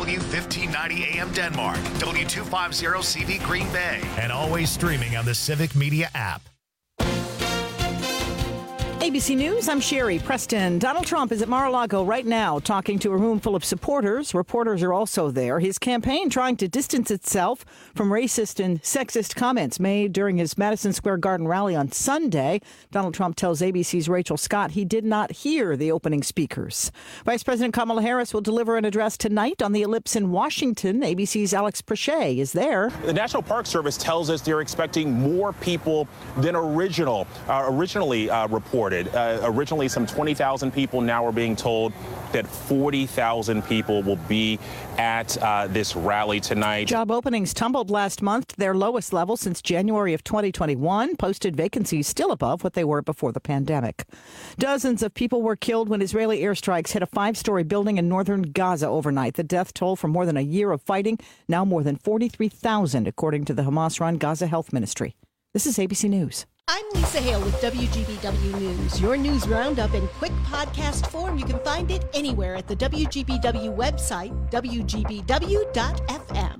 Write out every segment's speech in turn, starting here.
W1590 AM Denmark, W250 CV Green Bay, and always streaming on the Civic Media app. ABC News, I'm Sherry Preston. Donald Trump is at Mar-a-Lago right now talking to a room full of supporters. Reporters are also there. His campaign trying to distance itself from racist and sexist comments made during his Madison Square Garden rally on Sunday. Donald Trump tells ABC's Rachel Scott he did not hear the opening speakers. Vice President Kamala Harris will deliver an address tonight on the Ellipse in Washington. ABC's Alex Prochet is there. The National Park Service tells us they're expecting more people than originally reported. Originally some 20,000 people. Now we're being told that 40,000 people will be at this rally tonight. Job openings tumbled last month, their lowest level since January of 2021. Posted vacancies still above what they were before the pandemic. Dozens of people were killed when Israeli airstrikes hit a 5-story building in northern Gaza overnight. The death toll from more than a year of fighting, now more than 43,000, according to the Hamas-run Gaza Health Ministry. This is ABC News. I'm Lisa Hale with WGBW News. Your news roundup in quick podcast form. You can find it anywhere at the WGBW website, WGBW.FM.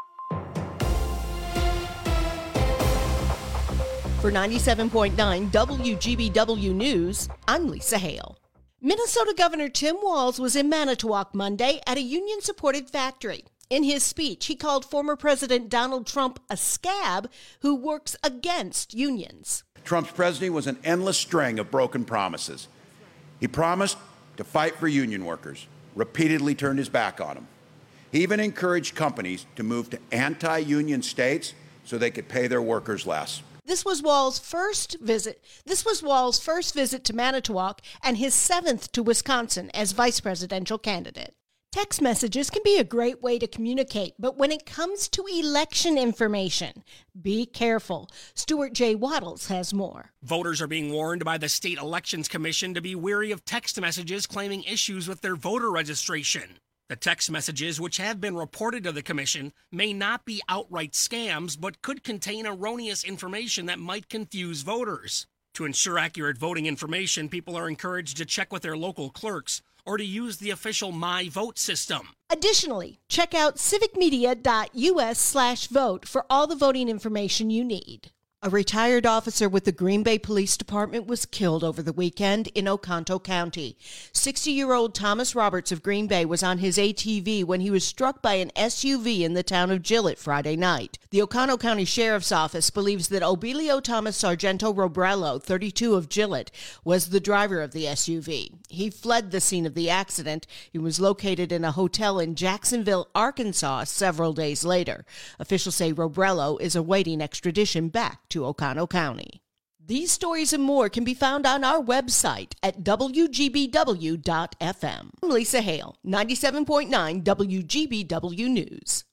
For 97.9 WGBW News, I'm Lisa Hale. Minnesota Governor Tim Walz was in Manitowoc Monday at a union-supported factory. In his speech, he called former President Donald Trump a scab who works against unions. Trump's presidency was an endless string of broken promises. He promised to fight for union workers, repeatedly turned his back on them. He even encouraged companies to move to anti-union states so they could pay their workers less. This was Walz's first visit to Manitowoc and his 7th to Wisconsin as vice presidential candidate. Text messages can be a great way to communicate, but when it comes to election information, be careful. Stuart J. Waddles has more. Voters are being warned by the State Elections Commission to be wary of text messages claiming issues with their voter registration. The text messages, which have been reported to the commission, may not be outright scams, but could contain erroneous information that might confuse voters. To ensure accurate voting information, people are encouraged to check with their local clerks or to use the official My Vote system. Additionally, check out civicmedia.us/vote for all the voting information you need. A retired officer with the Green Bay Police Department was killed over the weekend in Oconto County. 60-year-old Thomas Roberts of Green Bay was on his ATV when he was struck by an SUV in the town of Gillett Friday night. The Oconto County Sheriff's Office believes that Obilio Thomas Sargento Robrello, 32 of Gillett, was the driver of the SUV. He fled the scene of the accident. He was located in a hotel in Jacksonville, Arkansas, several days later. Officials say Robrello is awaiting extradition back to Oconto County. These stories and more can be found on our website at WGBW.FM. I'm Lisa Hale, 97.9 WGBW News.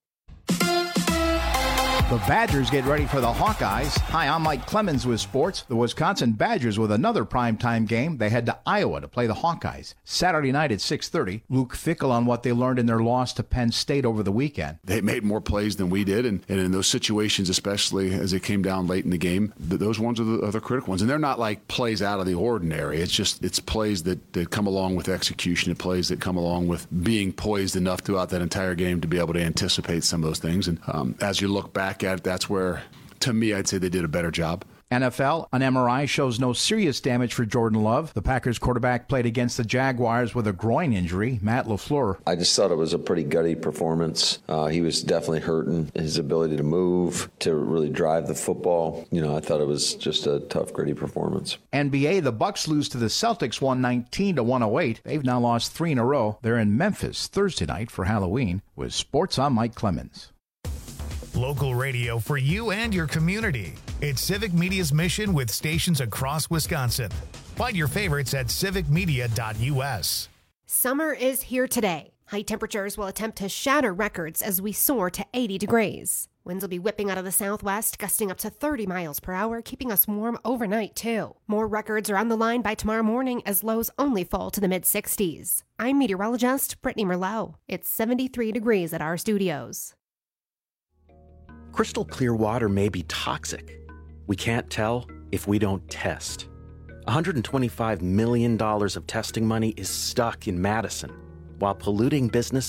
The Badgers get ready for the Hawkeyes. Hi, I'm Mike Clemens with sports. The Wisconsin Badgers with another primetime game. They head to Iowa to play the Hawkeyes. Saturday night at 6:30. Luke Fickell on what they learned in their loss to Penn State over the weekend. They made more plays than we did, and in those situations, especially as it came down late in the game, those ones are the critical ones. And they're not like plays out of the ordinary. It's plays that come along with execution. It's plays that come along with being poised enough throughout that entire game to be able to anticipate some of those things. And as you look back at it, that's where, to me, I'd say they did a better job. NFL, an MRI shows no serious damage for Jordan Love. The Packers quarterback played against the Jaguars with a groin injury. Matt LaFleur. I just thought it was a pretty gutty performance. He was definitely hurting. His ability to move, to really drive the football. I thought it was just a tough, gritty performance. NBA, the Bucks lose to the Celtics 119-108. They've now lost 3 in a row. They're in Memphis Thursday night for Halloween. With sports, I'm Mike Clemens. Local radio for you and your community. It's Civic Media's mission with stations across Wisconsin. Find your favorites at civicmedia.us. Summer is here today. High temperatures will attempt to shatter records as we soar to 80 degrees. Winds will be whipping out of the southwest, gusting up to 30 miles per hour, keeping us warm overnight, too. More records are on the line by tomorrow morning as lows only fall to the mid-60s. I'm meteorologist Brittany Merlot. It's 73 degrees at our studios. Crystal clear water may be toxic. We can't tell if we don't test. $125 million of testing money is stuck in Madison, while polluting businesses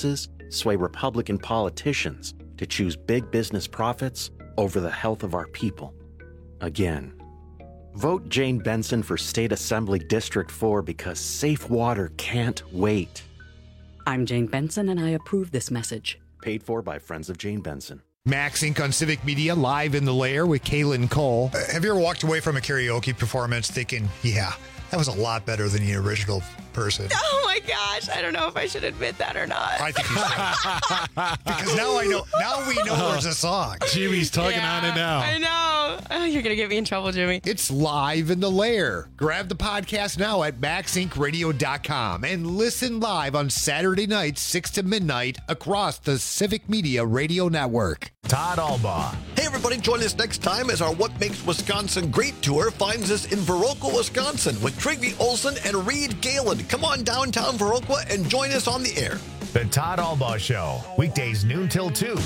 sway Republican politicians to choose big business profits over the health of our people. Again. Vote Jane Benson for State Assembly District 4 because safe water can't wait. I'm Jane Benson, and I approve this message. Paid for by Friends of Jane Benson. Max Inc. on Civic Media, live in the lair with Kaylin Cole. Have you ever walked away from a karaoke performance thinking, yeah, that was a lot better than the original person? Oh my gosh, I don't know if I should admit that or not. I think you should. Because now we know there's a song. Jimmy's tugging on it now. I know. Oh, you're going to get me in trouble, Jimmy. It's live in the lair. Grab the podcast now at maxincradio.com and listen live on Saturday nights, 6 to midnight, across the Civic Media Radio Network. Todd Albaugh. Hey, everybody, join us next time as our What Makes Wisconsin Great tour finds us in Viroqua, Wisconsin with Trygve Olsen and Reed Galen. Come on downtown Viroqua and join us on the air. The Todd Albaugh Show, weekdays noon till 2.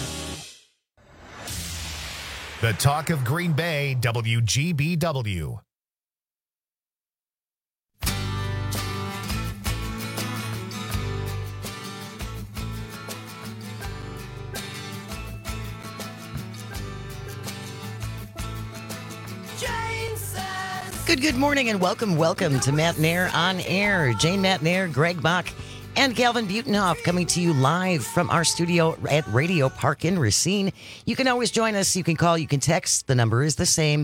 The Talk of Green Bay, WGBW. Good morning and welcome to Matt Nair on Air. Jane Matt Nair, Greg Bach, and Calvin Butenhoff coming to you live from our studio at Radio Park in Racine. You can always join us. You can call, you can text. The number is the same,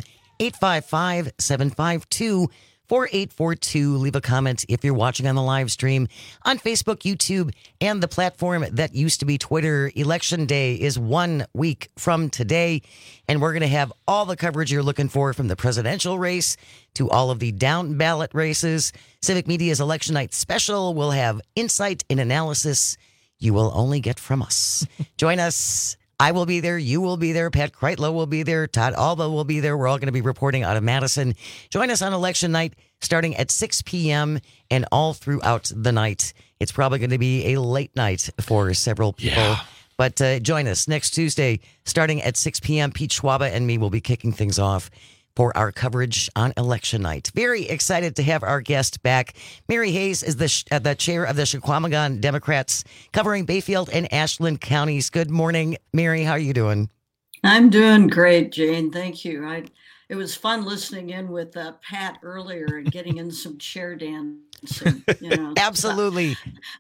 855-752-4842. Leave a comment if you're watching on the live stream on Facebook, YouTube, and the platform that used to be Twitter. Election Day is 1 week from today, and we're going to have all the coverage you're looking for from the presidential race to all of the down ballot races. Civic Media's Election Night Special will have insight and analysis you will only get from us. Join us. I will be there. You will be there. Pat Kreitlow will be there. Todd Albaugh will be there. We're all going to be reporting out of Madison. Join us on election night starting at 6 p.m. and all throughout the night. It's probably going to be a late night for several people. Yeah. But join us next Tuesday starting at 6 p.m. Pete Schwaba and me will be kicking things off for our coverage on election night. Very excited to have our guest back. Mary Hayes is the chair of the Chequamegon Democrats covering Bayfield and Ashland counties. Good morning, Mary. How are you doing? I'm doing great, Jane. Thank you. It was fun listening in with Pat earlier and getting in some chair dancing. Absolutely.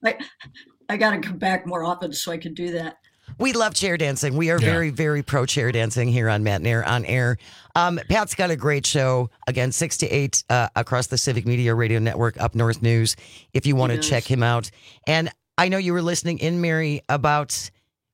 I got to come back more often so I could do that. We love chair dancing. We are very, very pro chair dancing here on Matt Nair on Air. Pat's got a great show, again, 6 to 8 across the Civic Media Radio Network, Up North News, if you want to check him out. And I know you were listening in, Mary, about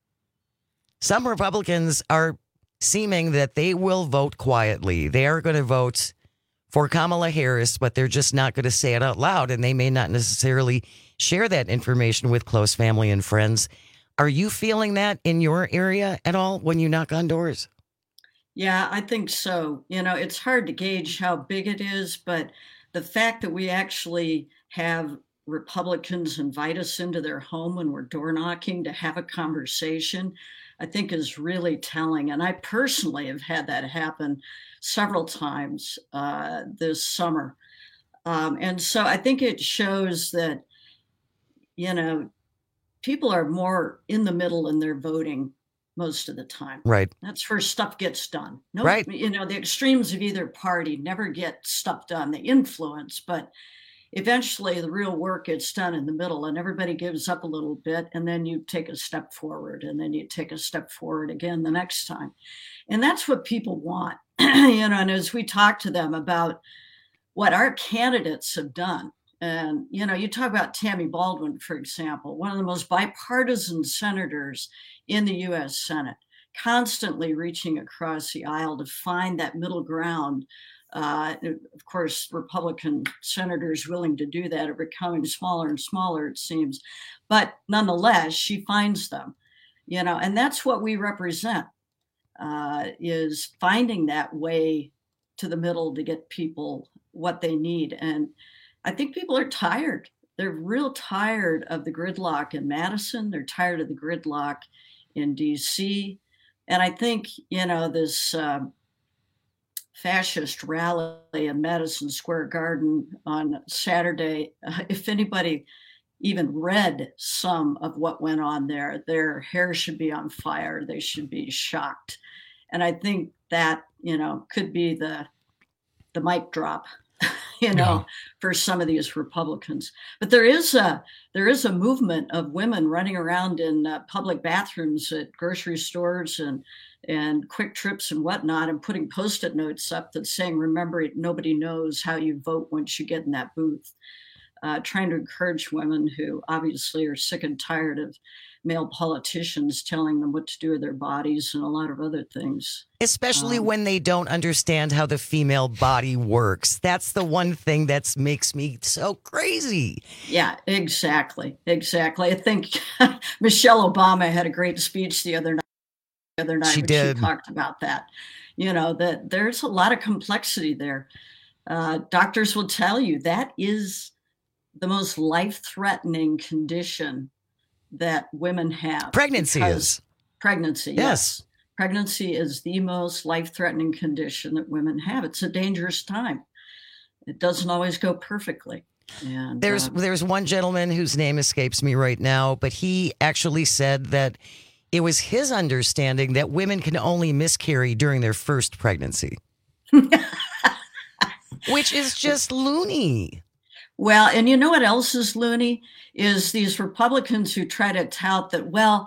some Republicans are seeming that they will vote quietly. They are going to vote for Kamala Harris, but they're just not going to say it out loud, and they may not necessarily share that information with close family and friends. Are you feeling that in your area at all when you knock on doors? Yeah, I think so. It's hard to gauge how big it is, but the fact that we actually have Republicans invite us into their home when we're door knocking to have a conversation, I think is really telling. And I personally have had that happen several times this summer. And so I think it shows that, people are more in the middle in their voting most of the time. Right. That's where stuff gets done. Right. The extremes of either party never get stuff done. They influence, but eventually the real work gets done in the middle and everybody gives up a little bit. And then you take a step forward and then you take a step forward again the next time. And that's what people want. And as we talk to them about what our candidates have done, and, you talk about Tammy Baldwin, for example, one of the most bipartisan senators in the U.S. Senate, constantly reaching across the aisle to find that middle ground. Of course, Republican senators willing to do that are becoming smaller and smaller, it seems. But nonetheless, she finds them, and that's what we represent, is finding that way to the middle to get people what they need. And I think people are tired. They're real tired of the gridlock in Madison. They're tired of the gridlock in D.C. And I think, this fascist rally in Madison Square Garden on Saturday, if anybody, even read some of what went on there, their hair should be on fire. They should be shocked. And I think that, could be the mic drop, for some of these Republicans. But there is a movement of women running around in public bathrooms at grocery stores and Quick Trips and whatnot, and putting Post-it notes up that's saying, remember, nobody knows how you vote once you get in that booth. Trying to encourage women who obviously are sick and tired of male politicians telling them what to do with their bodies and a lot of other things. Especially when they don't understand how the female body works. That's the one thing that makes me so crazy. Yeah, exactly. I think Michelle Obama had a great speech the other night. She did. She talked about that. That there's a lot of complexity there. Doctors will tell you that is the most life-threatening condition that women have. Pregnancy is. Pregnancy, yes. Pregnancy is the most life-threatening condition that women have. It's a dangerous time. It doesn't always go perfectly. And there's one gentleman whose name escapes me right now, but he actually said that it was his understanding that women can only miscarry during their first pregnancy. Which is just loony. Well, and you know what else is loony? Is these Republicans who try to tout that,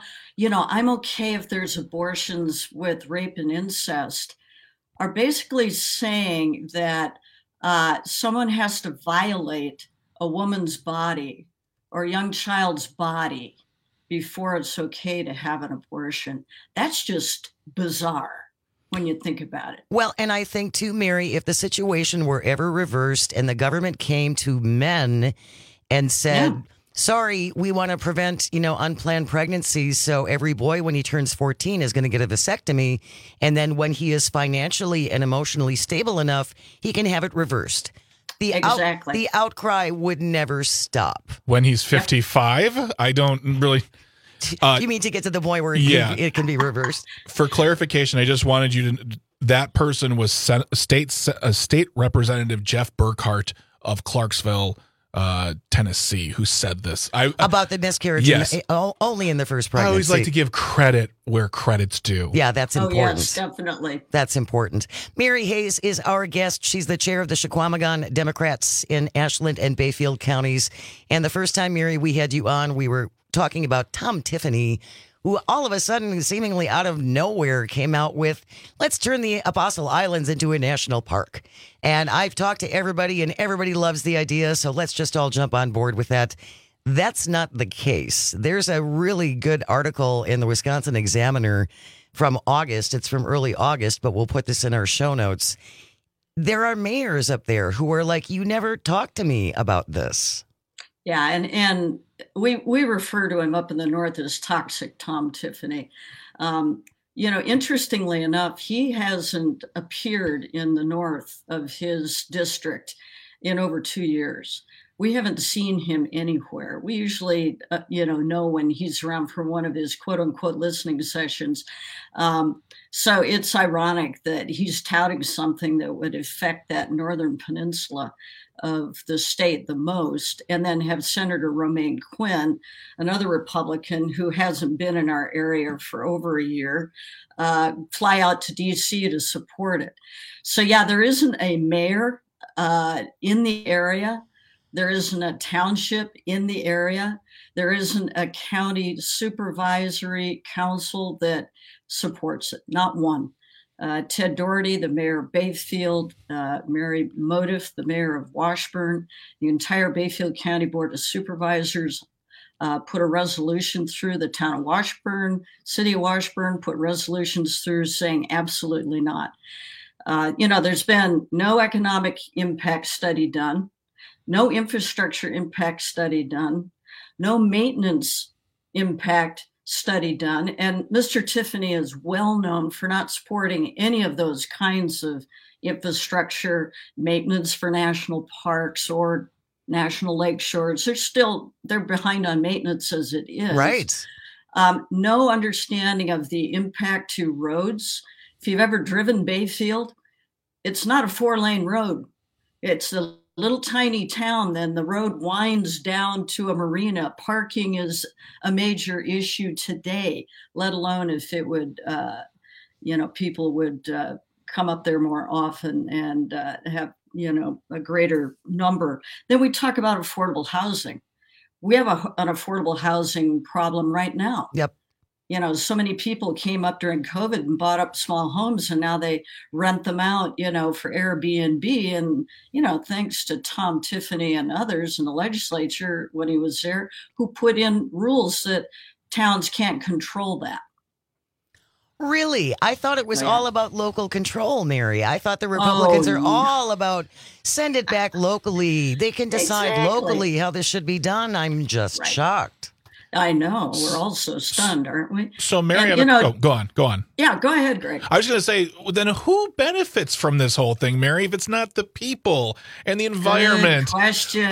I'm okay if there's abortions with rape and incest, are basically saying that someone has to violate a woman's body or a young child's body before it's okay to have an abortion. That's just bizarre when you think about it. Well, and I think too, Mary, if the situation were ever reversed and the government came to men and said, sorry, we want to prevent, unplanned pregnancies. So every boy, when he turns 14, is going to get a vasectomy. And then when he is financially and emotionally stable enough, he can have it reversed. Exactly. The outcry would never stop. When he's 55, I don't really... you mean to get to the point where it can be reversed? For clarification, I just wanted you to... That person was state representative Jeff Burkhart of Clarksville, Tennessee, who said this. About the miscarriage, yes. Only in the first pregnancy. I always like to give credit where credit's due. Yeah, that's important. Oh, yes, definitely. That's important. Mary Hayes is our guest. She's the chair of the Chequamegon Democrats in Ashland and Bayfield counties. And the first time, Mary, we had you on, we were talking about Tom Tiffany, who all of a sudden, seemingly out of nowhere, came out with, let's turn the Apostle Islands into a national park. And I've talked to everybody, and everybody loves the idea, so let's just all jump on board with that. That's not the case. There's a really good article in the Wisconsin Examiner from August. It's from early August, but we'll put this in our show notes. There are mayors up there who are like, you never talked to me about this. Yeah, and we refer to him up in the north as Toxic Tom Tiffany. Interestingly enough, he hasn't appeared in the north of his district in over 2 years. We haven't seen him anywhere. We usually, know when he's around for one of his quote unquote listening sessions. So it's ironic that he's touting something that would affect that northern peninsula of the state the most, and then have Senator Romaine Quinn, another Republican who hasn't been in our area for over a year, fly out to D.C. to support it. So, there isn't a mayor in the area. There isn't a township in the area. There isn't a county supervisory council that supports it, not one. Ted Doherty, the mayor of Bayfield, Mary Motiff, the mayor of Washburn, the entire Bayfield County Board of Supervisors put a resolution through. The town of Washburn, city of Washburn put resolutions through saying absolutely not. There's been no economic impact study done, no infrastructure impact study done, no maintenance impact study done. And Mr. Tiffany is well known for not supporting any of those kinds of infrastructure, maintenance for national parks or national lake shores. They're behind on maintenance as it is. Right. No understanding of the impact to roads. If you've ever driven Bayfield, it's not a 4-lane road. It's the little tiny town, then the road winds down to a marina. Parking is a major issue today, let alone if it would, people would come up there more often and have, a greater number. Then we talk about affordable housing. We have an affordable housing problem right now. Yep. So many people came up during COVID and bought up small homes, and now they rent them out, for Airbnb. And, thanks to Tom Tiffany and others in the legislature when he was there, who put in rules that towns can't control that. Really? I thought it was all about local control, Mary. I thought the Republicans are all about send it back locally. They can decide locally how this should be done. I'm just shocked. I know. We're all so stunned, aren't we? So, Mary, go on. Yeah, go ahead, Greg. I was going to say, then who benefits from this whole thing, Mary, if it's not the people and the environment? Good question.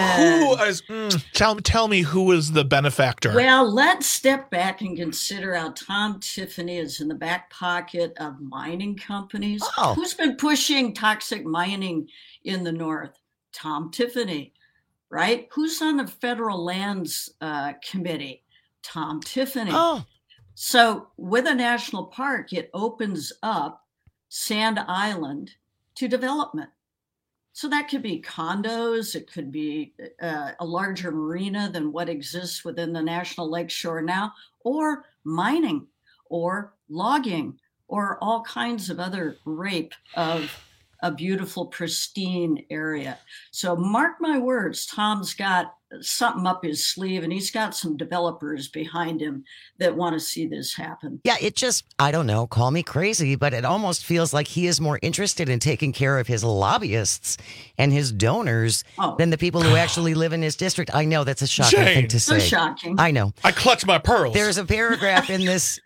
Tell me who is the benefactor? Well, let's step back and consider how Tom Tiffany is in the back pocket of mining companies. Oh. Who's been pushing toxic mining in the North? Tom Tiffany, right? Who's on the Federal Lands Committee? Tom Tiffany. Oh. So with a national park, it opens up Sand Island to development. So that could be condos. It could be a larger marina than what exists within the National Lakeshore now, or mining, or logging, or all kinds of other rape of a beautiful, pristine area. So mark my words, Tom's got something up his sleeve, and he's got some developers behind him that want to see this happen. Yeah, it just, I don't know, call me crazy, but it almost feels like he is more interested in taking care of his lobbyists and his donors than the people who actually live in his district. I know that's a shocking thing to say. So shocking. I know. I clutch my pearls. There's a paragraph in this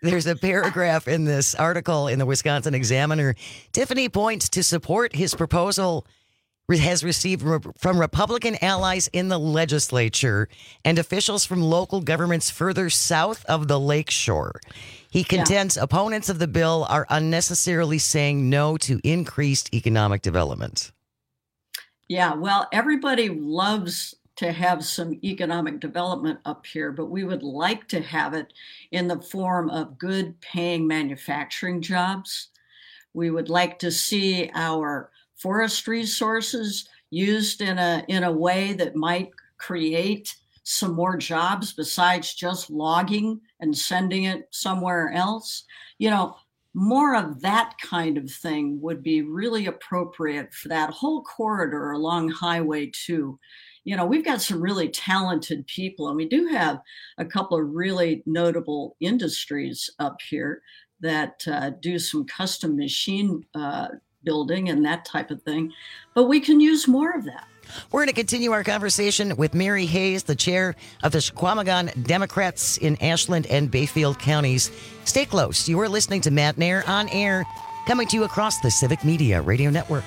article in the Wisconsin Examiner. Tiffany points to support his proposal has received from Republican allies in the legislature and officials from local governments further south of the lakeshore. He contends opponents of the bill are unnecessarily saying no to increased economic development. Yeah, well, everybody loves to have some economic development up here, but we would like to have it in the form of good paying manufacturing jobs. We would like to see our forest resources used in a way that might create some more jobs besides just logging and sending it somewhere else. More of that kind of thing would be really appropriate for that whole corridor along Highway 2. We've got some really talented people, and we do have a couple of really notable industries up here that do some custom machine building and that type of thing, but we can use more of that. We're going to continue our conversation with Mary Hayes, the chair of the Chequamegon Democrats in Ashland and Bayfield counties. Stay close. You are listening to Matt Nair on Air, coming to you across the Civic Media Radio Network.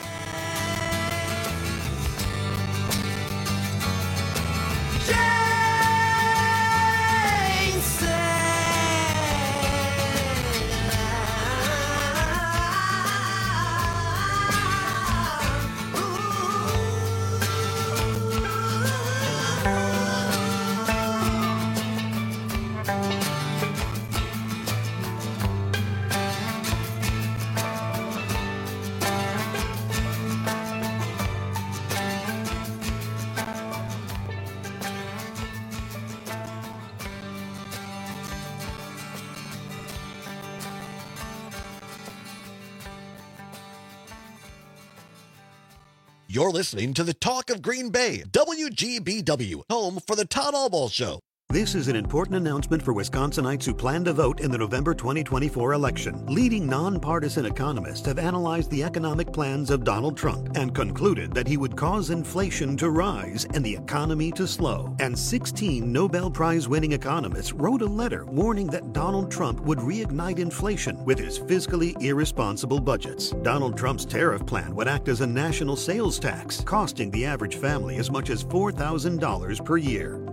You're listening to the Talk of Green Bay, WGBW, home for the Todd Albaugh Show. This is an important announcement for Wisconsinites who plan to vote in the November 2024 election. Leading nonpartisan economists have analyzed the economic plans of Donald Trump and concluded that he would cause inflation to rise and the economy to slow. And 16 Nobel Prize-winning economists wrote a letter warning that Donald Trump would reignite inflation with his fiscally irresponsible budgets. Donald Trump's tariff plan would act as a national sales tax, costing the average family as much as $4,000 per year.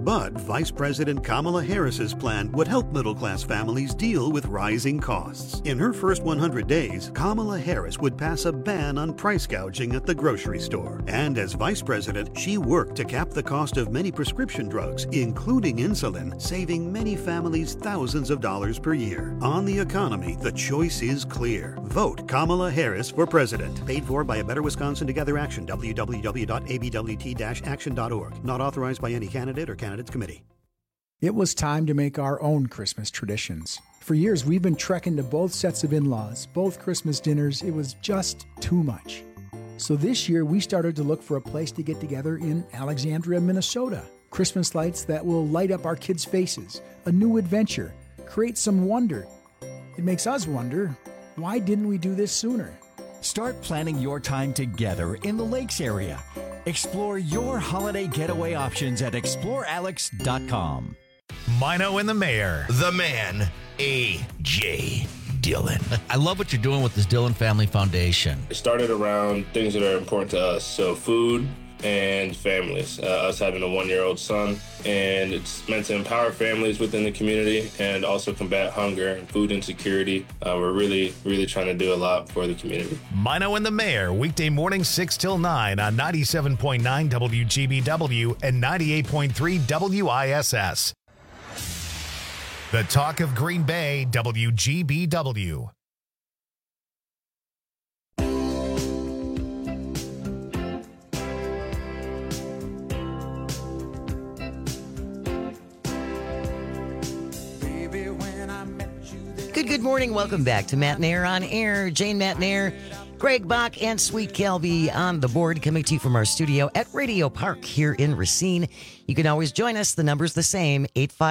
But Vice President Kamala Harris's plan would help middle-class families deal with rising costs. In her first 100 days, Kamala Harris would pass a ban on price gouging at the grocery store. And as vice president, she worked to cap the cost of many prescription drugs, including insulin, saving many families thousands of dollars per year. On the economy, the choice is clear. Vote Kamala Harris for president. Paid for by A Better Wisconsin Together Action, www.abwt-action.org. Not authorized by any candidate or candidates committee. It was time to make our own Christmas traditions. For years, we've been trekking to both sets of in-laws, both Christmas dinners. It was just too much. So this year, we started to look for a place to get together in Alexandria, Minnesota. Christmas lights that will light up our kids' faces, a new adventure, create some wonder. It makes us wonder, why didn't we do this sooner? Start planning your time together in the Lakes area. Explore your holiday getaway options at explorealex.com. Mino and the Mayor. The man, A.J. Dillon. I love what you're doing with this Dillon Family Foundation. It started around things that are important to us. So food and families. Us having a 1-year-old son. And it's meant to empower families within the community and also combat hunger and food insecurity. We're really, really trying to do a lot for the community. Mino and the Mayor, weekday mornings 6 till 9 on 97.9 WGBW and 98.3 WISS. The Talk of Green Bay, WGBW. Good morning. Welcome back to Matt Nair on Air. Jane Matt Nair, Greg Bach, and Sweet Kelby on the board, coming to you from our studio at Radio Park here in Racine. You can always join us. The number's the same,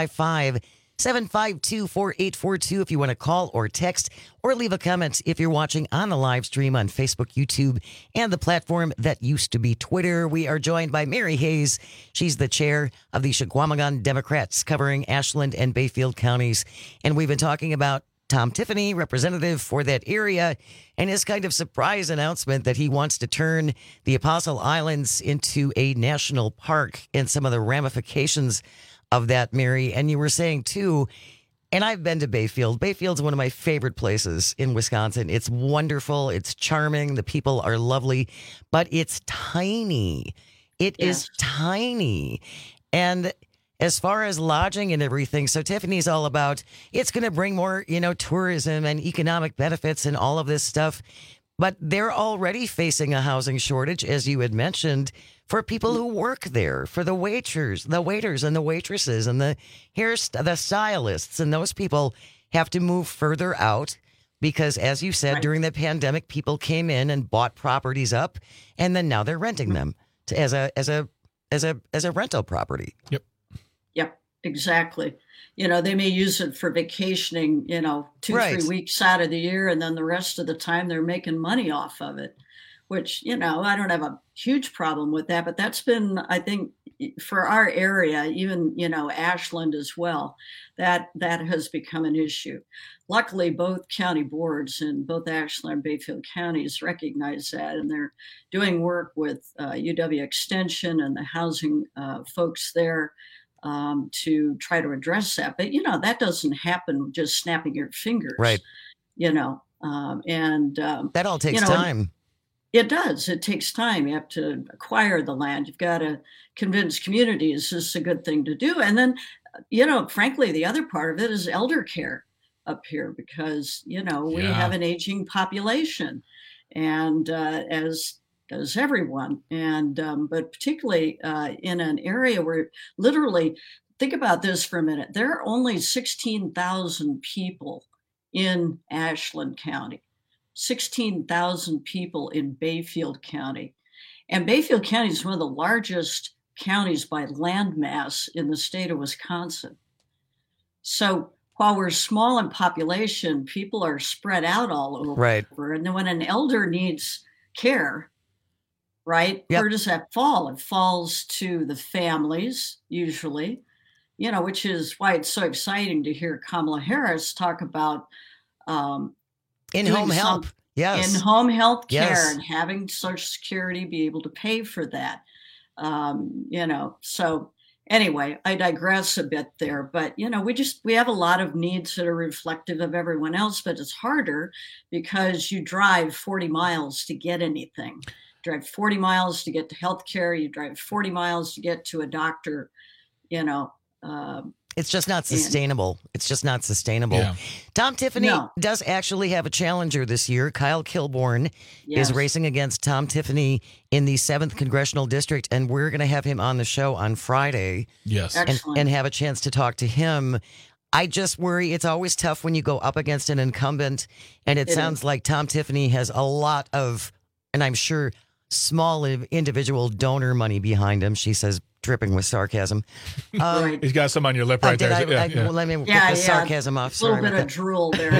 855-752-4842 if you want to call or text or leave a comment if you're watching on the live stream on Facebook, YouTube, and the platform that used to be Twitter. We are joined by Mary Hayes. She's the chair of the Chequamegon Democrats covering Ashland and Bayfield counties. And we've been talking about Tom Tiffany, representative for that area, and his kind of surprise announcement that he wants to turn the Apostle Islands into a national park and some of the ramifications of that, Mary. And you were saying, too, and I've been to Bayfield. Bayfield's one of my favorite places in Wisconsin. It's wonderful. It's charming. The people are lovely, but it's tiny. It is tiny. And as far as lodging and everything, so Tiffany's all about, it's going to bring more, tourism and economic benefits and all of this stuff. But they're already facing a housing shortage, as you had mentioned, for people who work there, for the waiters and the waitresses and the stylists. And those people have to move further out because, as you said, during the pandemic, people came in and bought properties up, and then now they're renting them as a rental property. Yep. Yep, exactly. They may use it for vacationing, 2-3 weeks out of the year, and then the rest of the time they're making money off of it, which, I don't have a huge problem with that. But that's been, I think, for our area, even, Ashland as well, that has become an issue. Luckily, both county boards in both Ashland and Bayfield counties recognize that, and they're doing work with UW Extension and the housing folks there to try to address that. But, that doesn't happen just snapping your fingers. Right. That all takes time. It does. It takes time. You have to acquire the land. You've got to convince communities this is a good thing to do. And then, frankly, the other part of it is elder care up here because, we have an aging population, and as does everyone. And but particularly in an area where literally, think about this for a minute, there are only 16,000 people in Ashland County, 16,000 people in Bayfield County. And Bayfield County is one of the largest counties by land mass in the state of Wisconsin. So while we're small in population, people are spread out all over. Right. And then when an elder needs care, right, where does that fall? It falls to the families, usually, which is why it's so exciting to hear Kamala Harris talk about in-home help. Yes. In-home health care and having Social Security be able to pay for that. So, Anyway, I digress a bit there, but we have a lot of needs that are reflective of everyone else, but it's harder because you drive 40 miles to get anything. You drive 40 miles to get to healthcare. You drive 40 miles to get to a doctor, It's just not sustainable. Yeah. Tom Tiffany does actually have a challenger this year. Kyle Kilborn is racing against Tom Tiffany in the 7th Congressional District, and we're going to have him on the show on Friday. Yes. And have a chance to talk to him. I just worry it's always tough when you go up against an incumbent, and it sounds like Tom Tiffany has a lot of, and I'm sure, small individual donor money behind him. She says, dripping with sarcasm. He's got some on your lip right there. Well, let me get the sarcasm off. A little bit of drool there.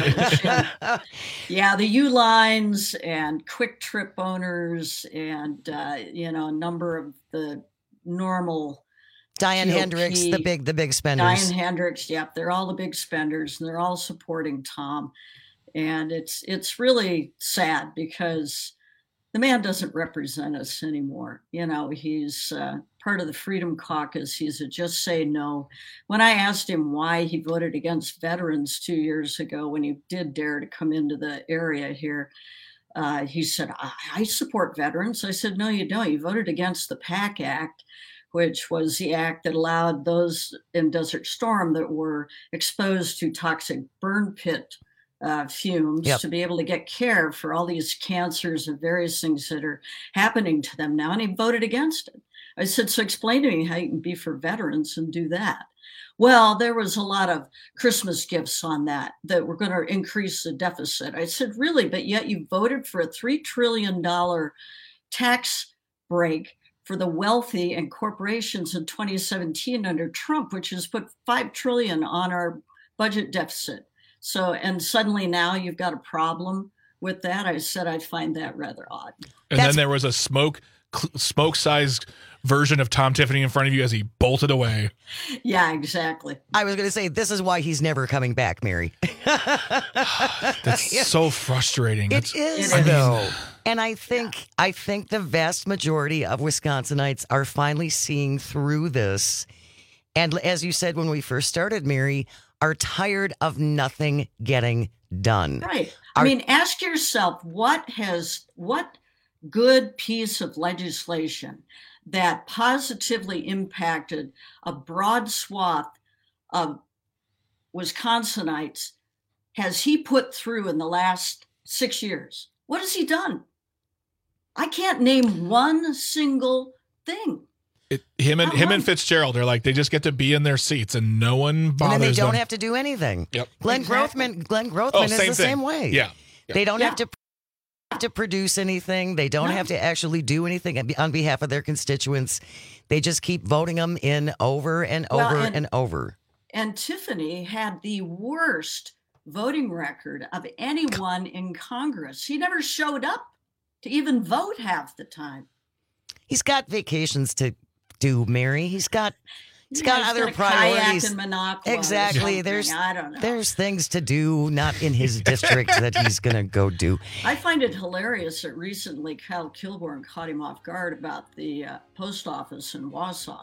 The U-Lines and Quick Trip owners and, a number of the normal Diane GOP, Hendricks, the big spenders. Diane Hendricks, they're all the big spenders, and they're all supporting Tom. And it's really sad because the man doesn't represent us anymore. He's part of the Freedom Caucus. He's a Just Say No. When I asked him why he voted against veterans 2 years ago when he did dare to come into the area here, he said, I support veterans. I said, no, you don't. You voted against the PACT Act, which was the act that allowed those in Desert Storm that were exposed to toxic burn pit fumes to be able to get care for all these cancers and various things that are happening to them now. And he voted against it. I said, so explain to me how you can be for veterans and do that. Well, there was a lot of Christmas gifts on that were going to increase the deficit. I said, really? But yet you voted for a $3 trillion tax break for the wealthy and corporations in 2017 under Trump, which has put $5 trillion on our budget deficit. So, and suddenly now you've got a problem with that. I said, I find that rather odd. And then there was a smoke-sized version of Tom Tiffany in front of you as he bolted away. Yeah, exactly. I was going to say, this is why he's never coming back, Mary. That's so frustrating. It is, though. And I think the vast majority of Wisconsinites are finally seeing through this. And as you said when we first started, Mary, are tired of nothing getting done. Right. Ask yourself, what good piece of legislation that positively impacted a broad swath of Wisconsinites has he put through in the last 6 years? What has he done? I can't name one single thing. Him and Fitzgerald are like, they just get to be in their seats and no one bothers them. And then they don't have to do anything. Yep. Glenn Grothman is the same way. Yeah. They don't have to produce anything. They don't have to actually do anything on behalf of their constituents. They just keep voting them in over and over and over. And Tiffany had the worst voting record of anyone in Congress. He never showed up to even vote half the time. He's got vacations to do, Mary. He's got other priorities. Kayak in Minocqua exactly. I don't know. There's things to do, not in his district, that he's going to go do. I find it hilarious that recently Kyle Kilborn caught him off guard about the post office in Wausau.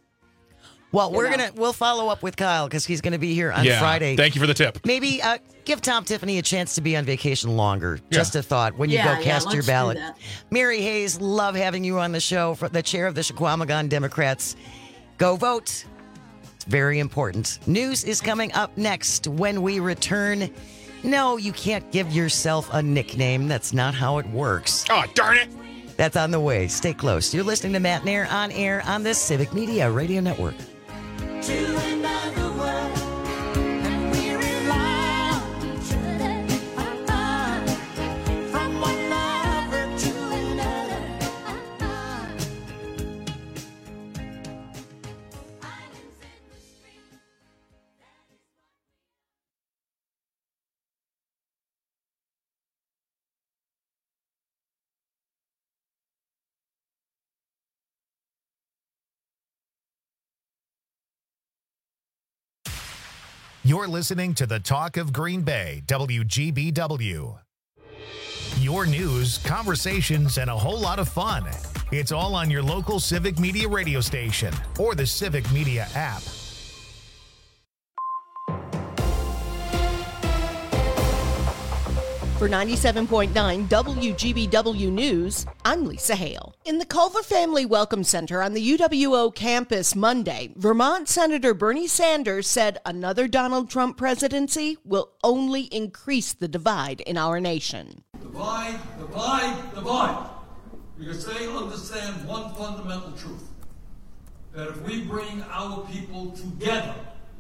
Well, we'll follow up with Kyle because he's going to be here on Friday. Thank you for the tip. Maybe give Tom Tiffany a chance to be on vacation longer. Just a thought when you go cast your ballot. Mary Hayes, love having you on the show. For the chair of the Chequamegon Democrats. Go vote. It's very important. News is coming up next when we return. No, you can't give yourself a nickname. That's not how it works. Oh, darn it. That's on the way. Stay close. You're listening to Matt Nair on air on the Civic Media Radio Network. You're listening to the Talk of Green Bay, WGBW. Your news, conversations, and a whole lot of fun. It's all on your local Civic Media radio station or the Civic Media app. For 97.9 WGBW News, I'm Lisa Hale. In the Culver Family Welcome Center on the UWO campus Monday, Vermont Senator Bernie Sanders said another Donald Trump presidency will only increase the divide in our nation. Divide, divide, divide. Because they understand one fundamental truth, that if we bring our people together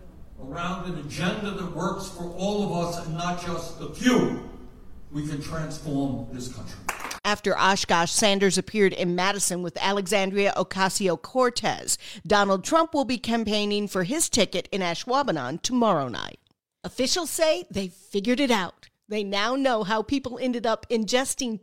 around an agenda that works for all of us and not just the few, we can transform this country. After Oshkosh, Sanders appeared in Madison with Alexandria Ocasio-Cortez. Donald Trump will be campaigning for his ticket in Ashwaubenon tomorrow night. Officials say they figured it out. They now know how people ended up ingesting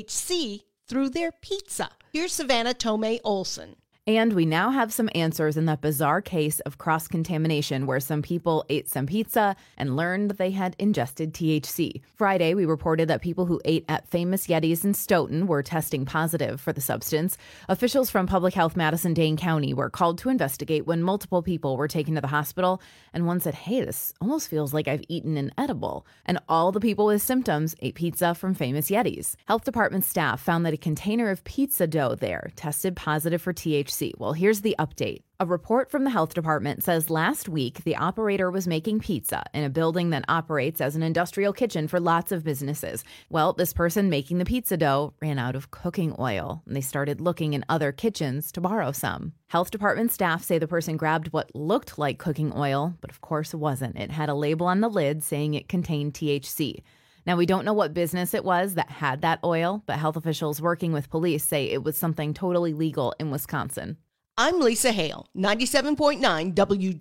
THC through their pizza. Here's Savannah Tomei Olson. And we now have some answers in that bizarre case of cross-contamination where some people ate some pizza and learned that they had ingested THC. Friday, we reported that people who ate at Famous Yeti's in Stoughton were testing positive for the substance. Officials from Public Health Madison-Dane County were called to investigate when multiple people were taken to the hospital, and one said, "Hey, this almost feels like I've eaten an edible." And all the people with symptoms ate pizza from Famous Yeti's. Health department staff found that a container of pizza dough there tested positive for THC. Well, here's the update. A report from the health department says last week the operator was making pizza in a building that operates as an industrial kitchen for lots of businesses. Well, this person making the pizza dough ran out of cooking oil, and they started looking in other kitchens to borrow some. Health department staff say the person grabbed what looked like cooking oil, but of course it wasn't. It had a label on the lid saying it contained THC. Now, we don't know what business it was that had that oil, but health officials working with police say it was something totally legal in Wisconsin. I'm Lisa Hale, 97.9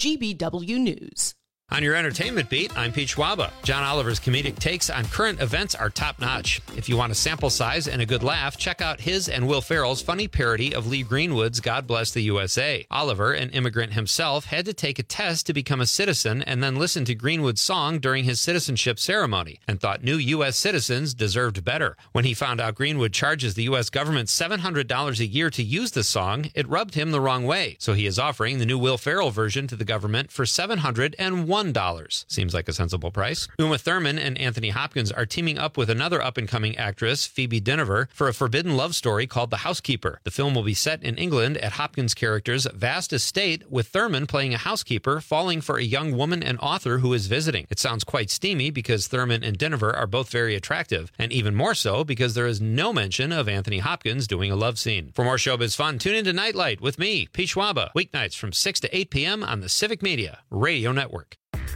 WGBW News. On your entertainment beat, I'm Pete Schwaba. John Oliver's comedic takes on current events are top-notch. If you want a sample size and a good laugh, check out his and Will Ferrell's funny parody of Lee Greenwood's God Bless the USA. Oliver, an immigrant himself, had to take a test to become a citizen and then listen to Greenwood's song during his citizenship ceremony and thought new U.S. citizens deserved better. When he found out Greenwood charges the U.S. government $700 a year to use the song, it rubbed him the wrong way. So he is offering the new Will Ferrell version to the government for $701. Seems like a sensible price. Uma Thurman and Anthony Hopkins are teaming up with another up-and-coming actress, Phoebe Dynevor, for a forbidden love story called The Housekeeper. The film will be set in England at Hopkins' character's vast estate, with Thurman playing a housekeeper falling for a young woman and author who is visiting. It sounds quite steamy because Thurman and Dynevor are both very attractive, and even more so because there is no mention of Anthony Hopkins doing a love scene. For more showbiz fun, tune into Nightlight with me, Pete Schwaba, weeknights from 6 to 8 p.m. on the Civic Media Radio Network.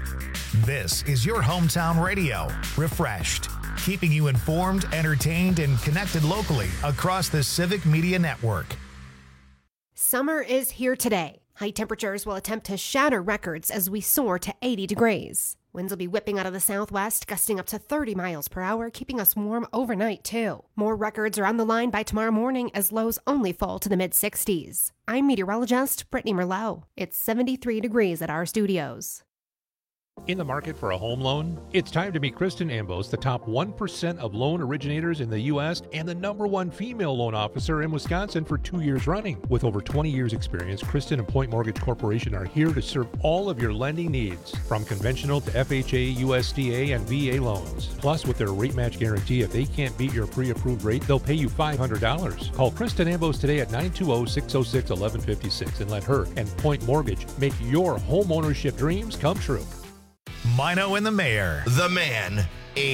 This is your hometown radio, refreshed, keeping you informed, entertained, and connected locally across the Civic Media Network. Summer is here today. High temperatures will attempt to shatter records as we soar to 80 degrees. Winds will be whipping out of the southwest, gusting up to 30 miles per hour, keeping us warm overnight, too. More records are on the line by tomorrow morning as lows only fall to the mid-60s. I'm meteorologist Brittany Merlot. It's 73 degrees at our studios. In the market for a home loan? It's time to meet Kristen Ambos, the top 1% of loan originators in the U.S. and the #1 female loan officer in Wisconsin for 2 years running. With over 20 years experience, Kristen and Point Mortgage Corporation are here to serve all of your lending needs, from conventional to FHA, USDA, and VA loans. Plus, with their rate match guarantee, if they can't beat your pre-approved rate, they'll pay you $500. Call Kristen Ambos today at 920-606-1156 and let her and Point Mortgage make your home ownership dreams come true. Mino and the Mayor. The man,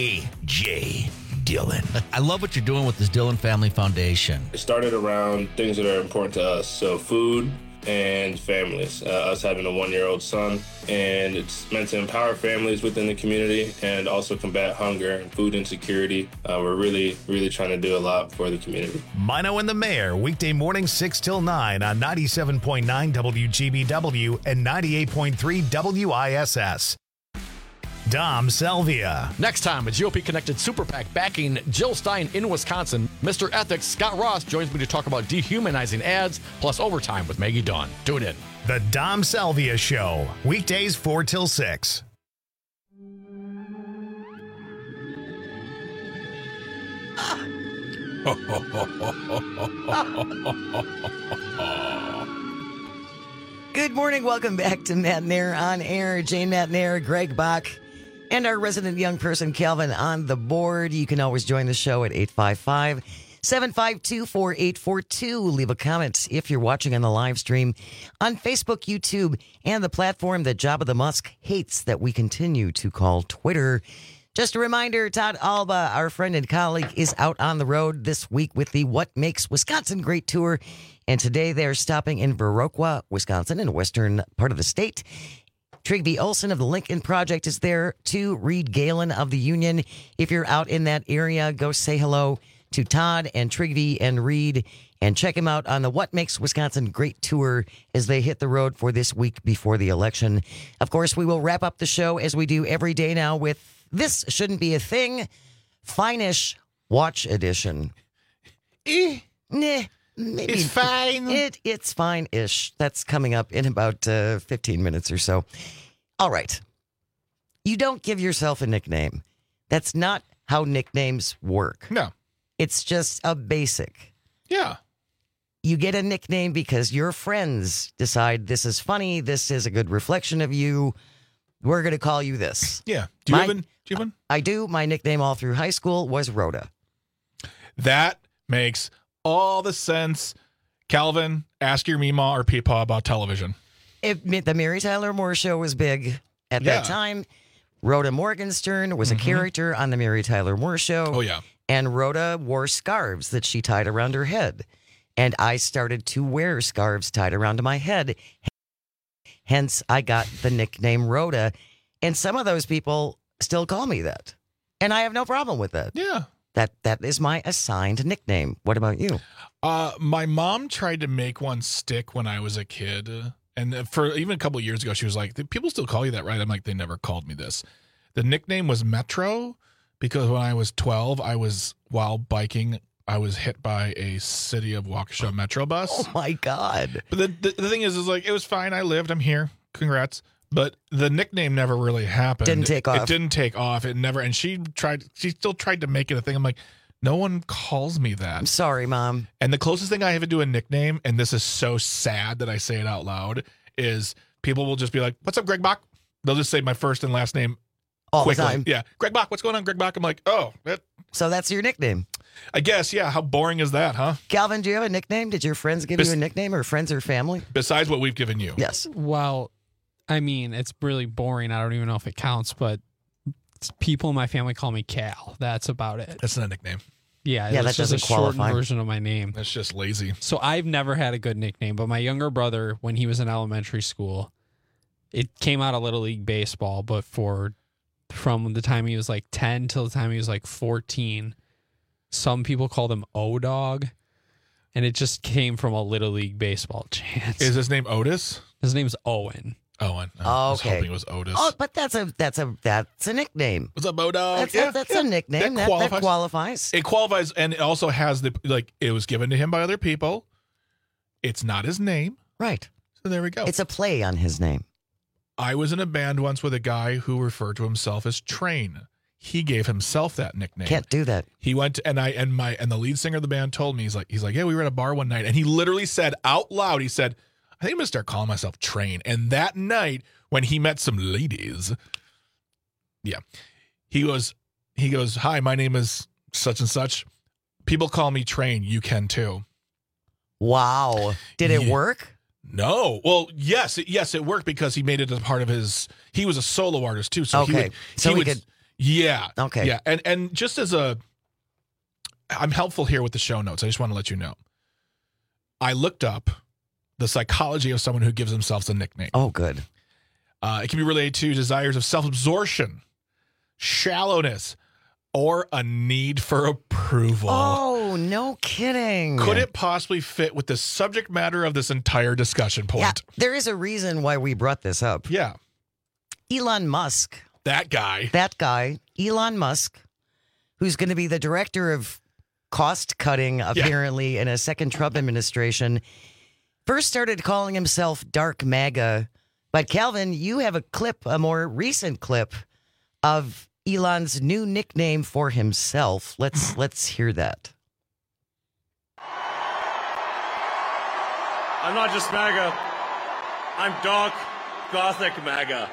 A.J. Dillon. I love what you're doing with this Dillon Family Foundation. It started around things that are important to us. So food and families. Us having a 1-year-old son. And it's meant to empower families within the community and also combat hunger and food insecurity. We're really trying to do a lot for the community. Mino and the Mayor, weekday mornings 6 till 9 on 97.9 WGBW and 98.3 WISS. Dom Selvia. Next time, a GOP-connected super PAC backing Jill Stein in Wisconsin. Mr. Ethics, Scott Ross, joins me to talk about dehumanizing ads, plus overtime with Maggie Dunn. Tune in. The Dom Selvia Show, weekdays 4 till 6. Good morning. Welcome back to Matt and Air on air. Jane, Matt and Air, Greg Bach, and our resident young person, Calvin, on the board. You can always join the show at 855-752-4842. Leave a comment if you're watching on the live stream on Facebook, YouTube, and the platform that Jabba the Musk hates that we continue to call Twitter. Just a reminder, Todd Alba, our friend and colleague, is out on the road this week with the What Makes Wisconsin Great Tour. And today they're stopping in Viroqua, Wisconsin, in the western part of the state. Trygve Olsen of the Lincoln Project is there too. Reed Galen of the Union. If you're out in that area, go say hello to Todd and Trygve and Reed and check him out on the What Makes Wisconsin Great Tour as they hit the road for this week before the election. Of course, we will wrap up the show as we do every day now with This Shouldn't Be a Thing, Fine-ish Watch Edition. Maybe. It's fine. It's fine-ish. That's coming up in about 15 minutes or so. All right. You don't give yourself a nickname. That's not how nicknames work. No. It's just a basic. Yeah. You get a nickname because your friends decide this is funny, this is a good reflection of you. We're going to call you this. Yeah. Do you have one? I do. My nickname all through high school was Rhoda. That makes all the sense. Calvin, ask your Meemaw or Peepaw about television. The Mary Tyler Moore Show was big at that time. Rhoda Morgenstern was a character on the Mary Tyler Moore Show. Oh, yeah. And Rhoda wore scarves that she tied around her head. And I started to wear scarves tied around my head. Hence, I got the nickname Rhoda. And some of those people still call me that. And I have no problem with that. Yeah. That is my assigned nickname. What about you? My mom tried to make one stick when I was a kid. And for even a couple of years ago, she was like, people still call you that, right? I'm like, they never called me this. The nickname was Metro because when I was 12, while biking, I was hit by a City of Waukesha Metro bus. Oh, my God. But the thing is like, it was fine. I lived. I'm here. Congrats. But the nickname never really happened. Didn't take off. It didn't take off. It never. And she still tried to make it a thing. I'm like, no one calls me that. I'm sorry, Mom. And the closest thing I have to a nickname, and this is so sad that I say it out loud, is people will just be like, what's up, Greg Bach? They'll just say my first and last name all quickly. The time. Yeah. Greg Bach, what's going on, Greg Bach? I'm like, oh. So that's your nickname? I guess, yeah. How boring is that, huh? Calvin, do you have a nickname? Did your friends give you a nickname, or friends or family? Besides what we've given you. Yes. Well, I mean, it's really boring. I don't even know if it counts, but people in my family call me Cal. That's about it. That's not a nickname. Yeah, that just doesn't a qualify. shortened version of my name. That's just lazy. So I've never had a good nickname, but my younger brother, when he was in elementary school, it came out of Little League Baseball, but from the time he was like 10 till the time he was like 14, some people called him O-Dog, and it just came from a Little League Baseball chant. Is his name Otis? His name's Owen. Owen. I was hoping it was Otis. Oh, but that's a nickname. What's up, O-Dog? That's a nickname. That qualifies. It qualifies, and it also has it was given to him by other people. It's not his name. Right. So there we go. It's a play on his name. I was in a band once with a guy who referred to himself as Train. He gave himself that nickname. Can't do that. He went to, and the lead singer of the band told me, he's like, yeah, we were at a bar one night, and he literally said out loud, he said, I think I'm gonna start calling myself Train. And that night, when he met some ladies, he goes, hi, my name is such and such. People call me Train. You can too. Wow. Did it work? No. Well, yes, it worked because he made it a part of his. He was a solo artist too, so okay. he would. Yeah. Okay. Yeah, and just as I'm helpful here with the show notes. I just want to let you know. I looked up the psychology of someone who gives themselves a nickname. Oh, good. It can be related to desires of self-absorption, shallowness, or a need for approval. Oh, no kidding. Could it possibly fit with the subject matter of this entire discussion point? Yeah, there is a reason why we brought this up. Yeah. Elon Musk. That guy, Elon Musk, who's going to be the director of cost cutting, apparently, in a second Trump administration, first started calling himself Dark MAGA. But Calvin, you have a more recent clip of Elon's new nickname for himself. Let's hear that. I'm not just MAGA. I'm Dark Gothic MAGA.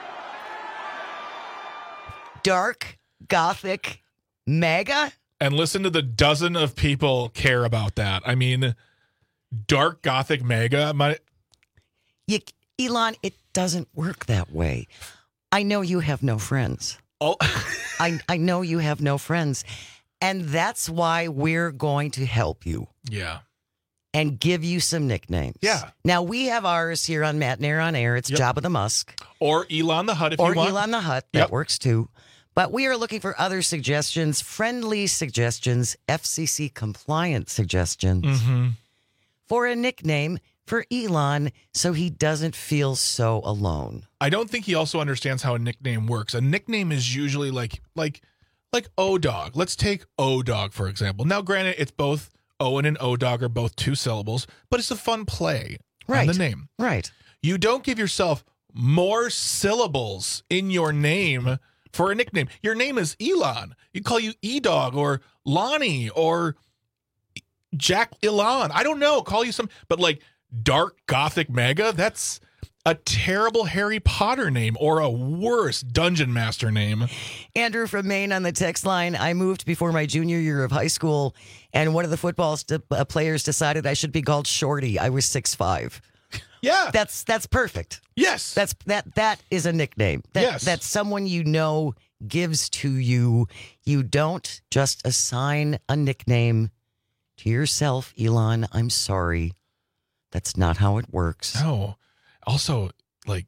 Dark Gothic MAGA? And listen to the dozen of people care about that. I mean, Dark Gothic MAGA. Elon, it doesn't work that way. I know you have no friends. Oh, I know you have no friends. And that's why we're going to help you. Yeah. And give you some nicknames. Yeah. Now, we have ours here on Matt and Air on Air. It's Jabba the Musk. Or Elon the Hutt if you want. Or Elon the Hutt. That works too. But we are looking for other suggestions, friendly suggestions, FCC compliant suggestions for a nickname for Elon so he doesn't feel so alone. I don't think he also understands how a nickname works. A nickname is usually like O-Dog. Let's take O-Dog, for example. Now, granted, it's both Owen and O-Dog are both 2 syllables, but it's a fun play on the name. Right. You don't give yourself more syllables in your name for a nickname. Your name is Elon. You call you E-Dog or Lonnie or Jack Elon. I don't know. Call you some, but like Dark Gothic MAGA, that's a terrible Harry Potter name or a worse Dungeon Master name. Andrew from Maine on the text line. I moved before my junior year of high school, and one of the football players decided I should be called Shorty. I was 6'5". Yeah. That's perfect. Yes. That is a nickname. That someone you know gives to you. You don't just assign a nickname to yourself, Elon. I'm sorry. That's not how it works. No. Also, I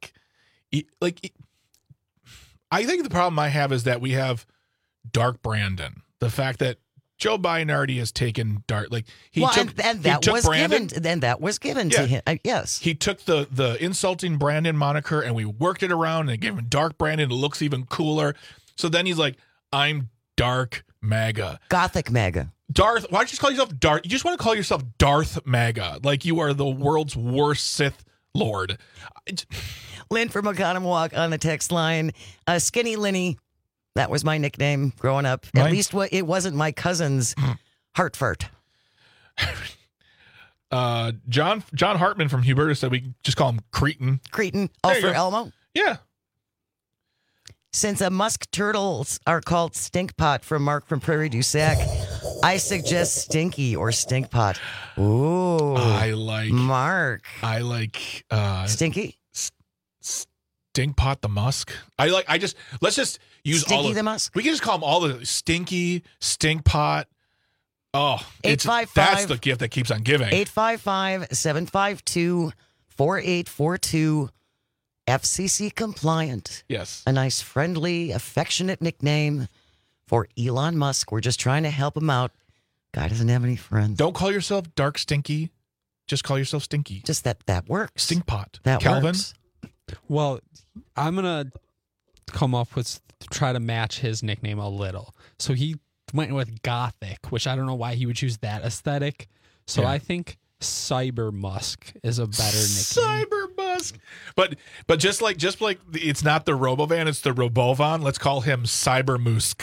think the problem I have is that we have Dark Brandon. The fact that Joe Biden already has taken Dark, that was given to him. Yes, he took the insulting Brandon moniker and we worked it around and gave him Dark Brandon. It looks even cooler. So then he's like, "I'm Dark MAGA, Gothic MAGA." Darth. Why don't you just call yourself Darth? You just want to call yourself Darth MAGA, like you are the world's worst Sith Lord. Lynn from Oconomowoc on the text line. Skinny Linny. That was my nickname growing up. At least it wasn't my cousin's heart fart. John Hartman from Huberta said we just call him Cretin. Cretin. Oh, for Elmo? Yeah. Since musk turtles are called Stinkpot from Mark from Prairie du Sac, I suggest Stinky or Stinkpot. Ooh. I like Mark. Stinky? Stinkpot the Musk. Let's just use Stinky all of the Musk. We can just call them all the Stinky, Stinkpot. Oh, 855. That's the gift that keeps on giving. 855-752-4842. FCC compliant. Yes. A nice, friendly, affectionate nickname for Elon Musk. We're just trying to help him out. Guy doesn't have any friends. Don't call yourself Dark Stinky. Just call yourself Stinky. Just that works. Stinkpot. That Calvin? works. Well, I'm going to come up with, try to match his nickname a little. So he went with Gothic, which I don't know why he would choose that aesthetic. So I think Cyber Musk is a better nickname. Cyber Musk. But just like it's not the Robovan, it's the Robovan. Let's call him Cyber Musk.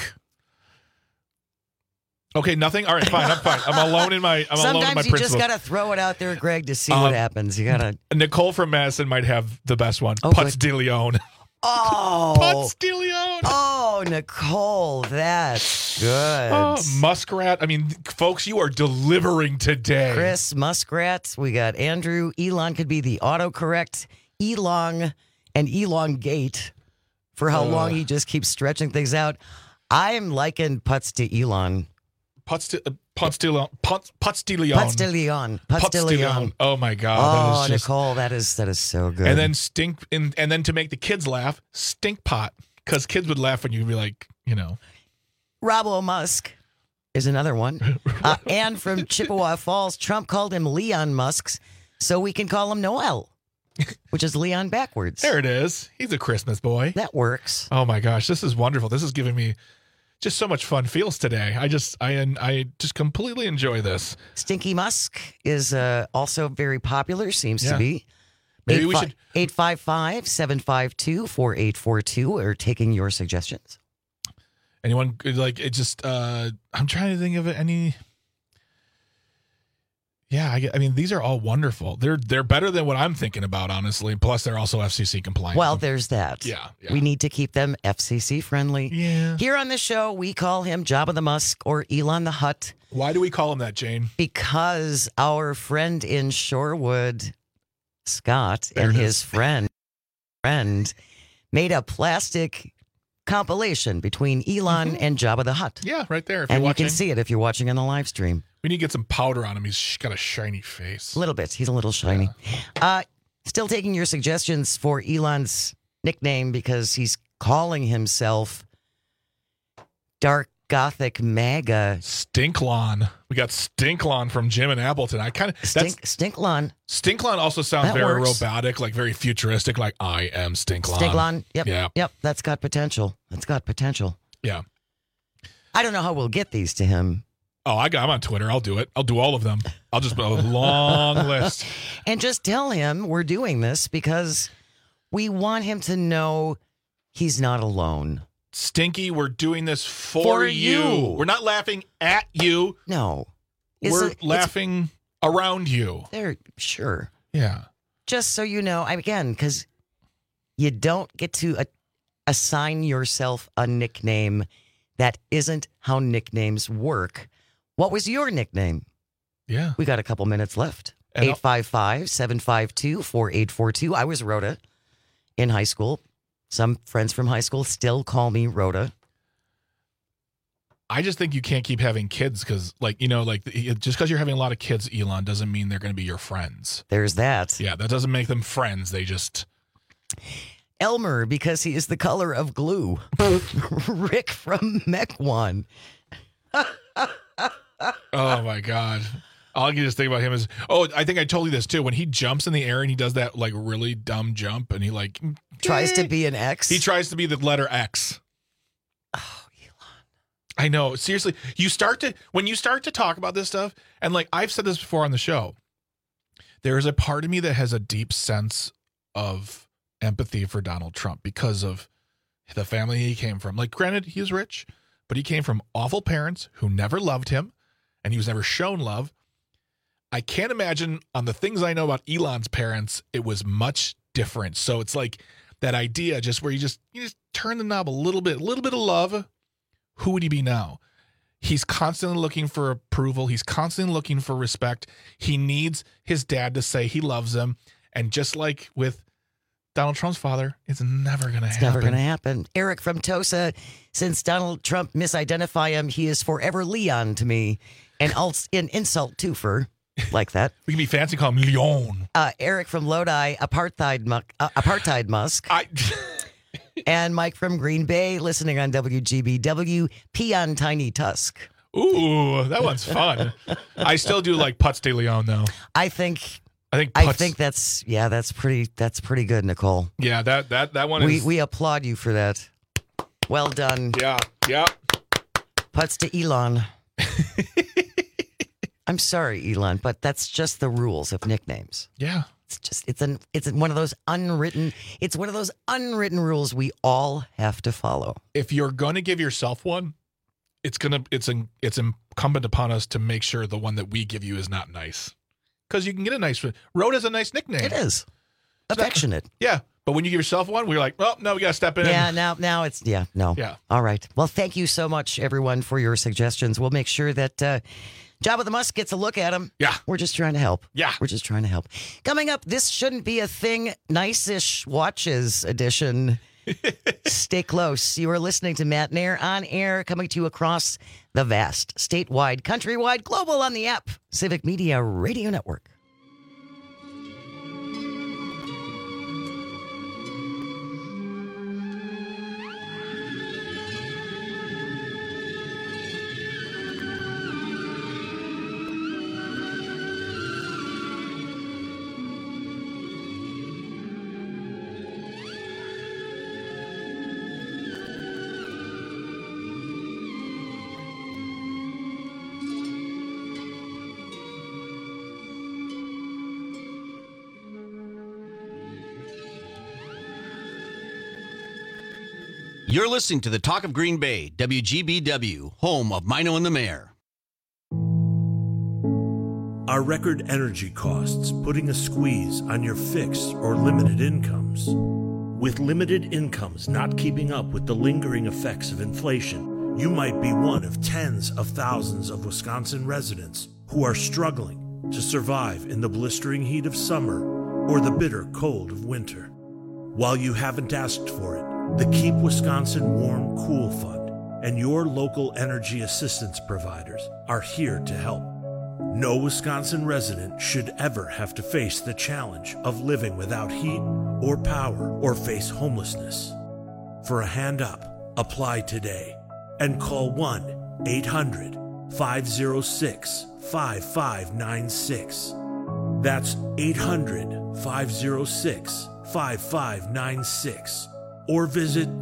Okay, nothing. All right, fine. I'm fine. I'm alone in my. Sometimes you principles. just gotta throw it out there, Greg, to see what happens. You gotta. Nicole from Madison might have the best one. Oh, Putz de Leon. Oh, Putz de Leon. Oh, Nicole, that's good. Oh, Muskrat. I mean, folks, you are delivering today. Chris Muskrat. We got Andrew. Elon could be the autocorrect. Elong and Elongate for how long he just keeps stretching things out. I'm liking Putz de Elon. Putz de Leon. Oh my God! Oh, that is Nicole, that is so good. And then and then to make the kids laugh, Stinkpot, because kids would laugh when you'd be like, Robo Musk is another one. And from Chippewa Falls, Trump called him Leon Musk, so we can call him Noel, which is Leon backwards. There it is. He's a Christmas boy. That works. Oh my gosh, this is wonderful. This is giving me just so much fun feels today. I just completely enjoy this. Stinky Musk is also very popular, seems to be. Maybe we should 855-752-4842 or taking your suggestions. Anyone I'm trying to think of any. Yeah, I mean, these are all wonderful. They're better than what I'm thinking about, honestly. Plus, they're also FCC compliant. Well, there's that. Yeah. We need to keep them FCC friendly. Yeah. Here on the show, we call him Jabba the Musk or Elon the Hutt. Why do we call him that, Jane? Because our friend in Shorewood, Scott, and his friend made a plastic compilation between Elon and Jabba the Hutt. Yeah, right there. If And you're you watching. can see it if you're watching on the live stream. We need to get some powder on him. He's got a shiny face. A little bit. He's a little shiny. Still taking your suggestions for Elon's nickname because he's calling himself Dark Gothic MAGA. Stinklon. We got Stinklon from Jim and Appleton. I kind of Stinklon. Stinklon also sounds That very works. robotic, like very futuristic, like I am Stinklon. Stinklon. Yep. Yeah. Yep. That's got potential. Yeah. I don't know how we'll get these to him. Oh, I'm on Twitter. I'll do it. I'll do all of them. I'll just put a long list. And just tell him we're doing this because we want him to know he's not alone. Stinky, we're doing this for you. We're not laughing at you. No. We're laughing around you. There, sure. Yeah. Just so you know, again, because you don't get to assign yourself a nickname. That isn't how nicknames work. What was your nickname? Yeah. We got a couple minutes left. 855-752-4842. I was Rhoda in high school. Some friends from high school still call me Rhoda. I just think you can't keep having kids because, just because you're having a lot of kids, Elon, doesn't mean they're going to be your friends. There's that. Yeah, that doesn't make them friends. They just... Elmer, because he is the color of glue. Rick from Mech1. Oh, my God. All I can just think about him is, I think I told you this, too. When he jumps in the air and he does that, really dumb jump, and he, tries to be an X? He tries to be the letter X. Oh, Elon. I know. Seriously, when you start to talk about this stuff, and, I've said this before on the show, there is a part of me that has a deep sense of empathy for Donald Trump because of the family he came from. Granted, he was rich, but he came from awful parents who never loved him, and he was never shown love. I can't imagine on the things I know about Elon's parents, it was much different. So it's that idea just where you just turn the knob a little bit of love. Who would he be now? He's constantly looking for approval. He's constantly looking for respect. He needs his dad to say he loves him. And just like with Donald Trump's father, it's never going to happen. It's never going to happen. Eric from Tosa, since Donald Trump misidentified him, he is forever Leon to me. And an insult too for like that. We can be fancy, call him Leon. Eric from Lodi, apartheid Musk. And Mike from Green Bay, listening on WGBW, Peon Tiny Tusk. Ooh, that one's fun. I still do like Putz de Leon, though. I think that's pretty good, Nicole. Yeah, that one is. We applaud you for that. Well done. Yeah. Putz to Elon. I'm sorry, Elon, but that's just the rules of nicknames. Yeah. It's one of those unwritten rules we all have to follow. If you're going to give yourself one, it's incumbent upon us to make sure the one that we give you is not nice. Because you can get a nice one. Rhoda's a nice nickname. It is. Affectionate. Yeah. But when you give yourself one, we're like, oh, no, we got to step in. Yeah, now it's, no. Yeah. All right. Well, thank you so much, everyone, for your suggestions. We'll make sure that Jabba the Musk gets a look at them. Yeah. We're just trying to help. Yeah. We're just trying to help. Coming up, this shouldn't be a thing. Nice-ish watches edition. Stay close. You are listening to Matt Nair on air, coming to you across the vast, statewide, countrywide, global on the app, Civic Media Radio Network. You're listening to the Talk of Green Bay, WGBW, home of Mino and the Mayor. Are record energy costs putting a squeeze on your fixed or limited incomes? With limited incomes not keeping up with the lingering effects of inflation, you might be one of tens of thousands of Wisconsin residents who are struggling to survive in the blistering heat of summer or the bitter cold of winter. While you haven't asked for it, the Keep Wisconsin Warm Cool Fund and your local energy assistance providers are here to help. No Wisconsin resident should ever have to face the challenge of living without heat or power or face homelessness. For a hand up, apply today and call 1-800-506-5596. That's 800-506-5596. Or visit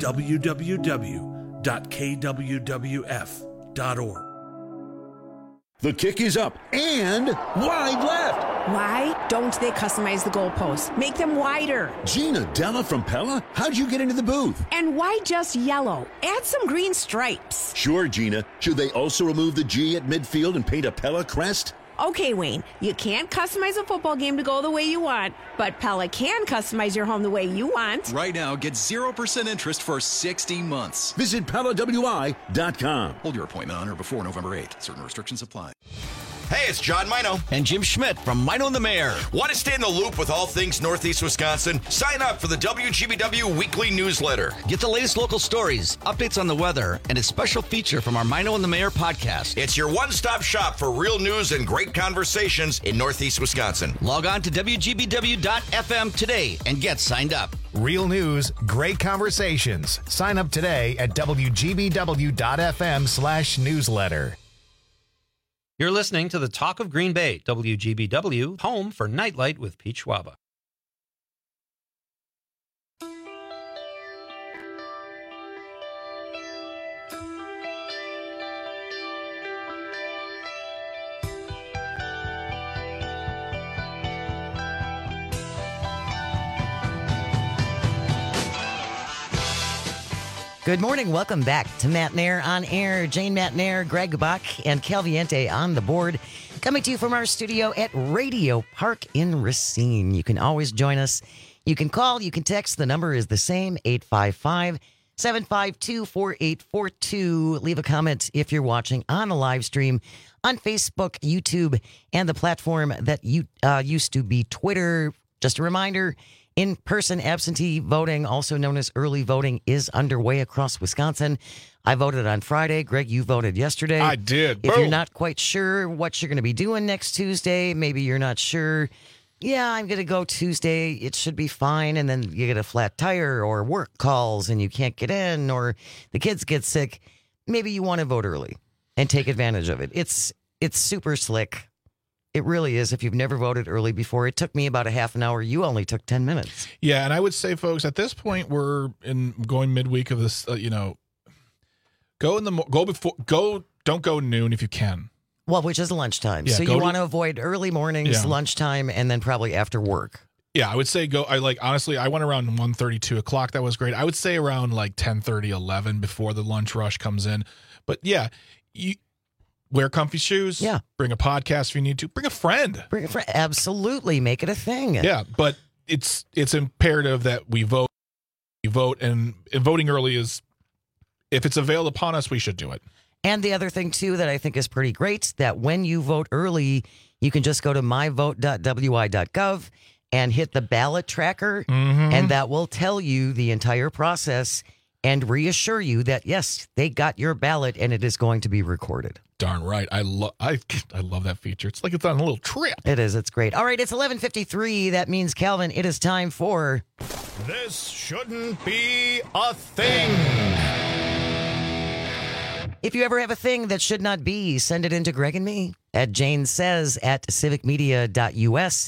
www.kwwf.org. The kick is up and wide left. Why don't they customize the goalposts? Make them wider. Gina Della from Pella, how'd you get into the booth? And why just yellow? Add some green stripes. Sure, Gina. Should they also remove the G at midfield and paint a Pella crest? Okay, Wayne, you can't customize a football game to go the way you want, but Pella can customize your home the way you want. Right now, get 0% interest for 60 months. Visit PellaWI.com. Hold your appointment on or before November 8th. Certain restrictions apply. Hey, it's John Mino and Jim Schmidt from Mino and the Mayor. Want to stay in the loop with all things Northeast Wisconsin? Sign up for the WGBW weekly newsletter. Get the latest local stories, updates on the weather, and a special feature from our Mino and the Mayor podcast. It's your one-stop shop for real news and great conversations in Northeast Wisconsin. Log on to WGBW.FM today and get signed up. Real news, great conversations. Sign up today at WGBW.FM/newsletter. You're listening to the Talk of Green Bay, WGBW, home for Nightlight with Pete Schwaba. Good morning. Welcome back to Matt Nair on air. Jane Matt Nair, Greg Bach, and Calviente on the board. Coming to you from our studio at Radio Park in Racine. You can always join us. You can call, you can text. The number is the same, 855-752-4842. Leave a comment if you're watching on a live stream on Facebook, YouTube, and the platform that used to be Twitter. Just a reminder, in-person absentee voting, also known as early voting, is underway across Wisconsin. I voted on Friday. Greg, you voted yesterday. I did. If you're not quite sure what you're going to be doing next Tuesday, maybe you're not sure, yeah, I'm going to go Tuesday, it should be fine, and then you get a flat tire or work calls and you can't get in or the kids get sick, maybe you want to vote early and take advantage of it. It's super slick. It really is. If you've never voted early before, it took me about a half an hour. You only took 10 minutes. Yeah, and I would say, folks, at this point, we're going midweek of this. Don't go noon if you can. Well, which is lunchtime. Yeah, so you want to avoid early mornings, lunchtime, and then probably after work. Yeah, I would say go. Honestly, I went around 1:30, 2 o'clock. That was great. I would say around like 10:30, 11 before the lunch rush comes in. But yeah, you. Wear comfy shoes. Yeah. Bring a podcast if you need to. Bring a friend. Absolutely. Make it a thing. Yeah, but it's imperative that we vote. And voting early is, if it's availed upon us, we should do it. And the other thing, too, that I think is pretty great, that when you vote early, you can just go to myvote.wi.gov and hit the ballot tracker, and that will tell you the entire process and reassure you that, yes, they got your ballot and it is going to be recorded. Darn right. I love that feature. It's like it's on a little trip. It is. It's great. All right, it's 11:53. That means, Calvin, it is time for... This shouldn't be a thing. If you ever have a thing that should not be, send it in to Greg and me at janesays@civicmedia.us,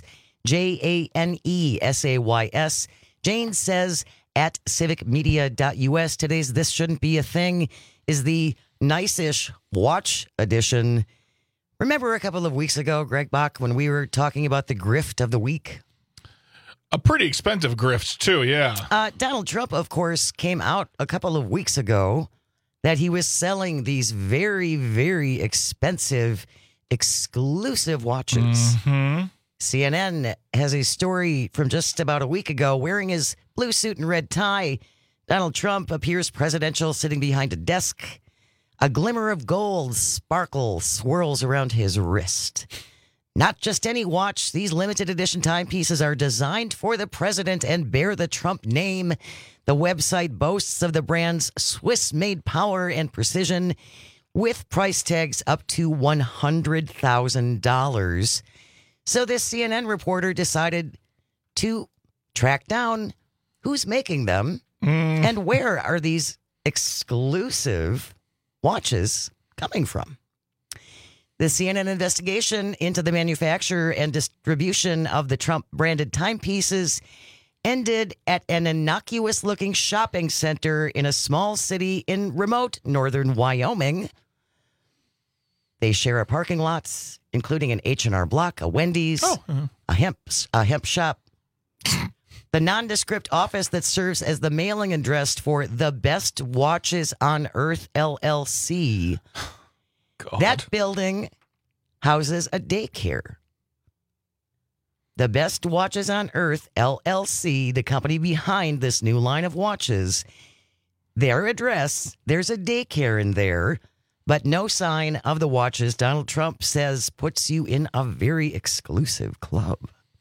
JANESAYS. Jane says at civicmedia.us. Today's This Shouldn't Be a Thing is the nice-ish watch edition. Remember a couple of weeks ago, Greg Bach, when we were talking about the grift of the week? A pretty expensive grift, too, yeah. Donald Trump, of course, came out a couple of weeks ago that he was selling these very, very expensive exclusive watches. CNN has a story from just about a week ago. Wearing his blue suit and red tie, Donald Trump appears presidential sitting behind a desk. A glimmer of gold sparkle swirls around his wrist. Not just any watch. These limited edition timepieces are designed for the president and bear the Trump name. The website boasts of the brand's Swiss-made power and precision with price tags up to $100,000. So this CNN reporter decided to track down who's making them and where are these exclusive watches coming from. The CNN investigation into the manufacture and distribution of the Trump-branded timepieces ended at an innocuous-looking shopping center in a small city in remote northern Wyoming. They share a parking lot, including an H&R Block, a Wendy's, a hemp shop. The nondescript office that serves as the mailing address for the Best Watches on Earth, LLC. God. That building houses a daycare. The Best Watches on Earth, LLC, the company behind this new line of watches, their address, there's a daycare in there, but no sign of the watches Donald Trump says puts you in a very exclusive club.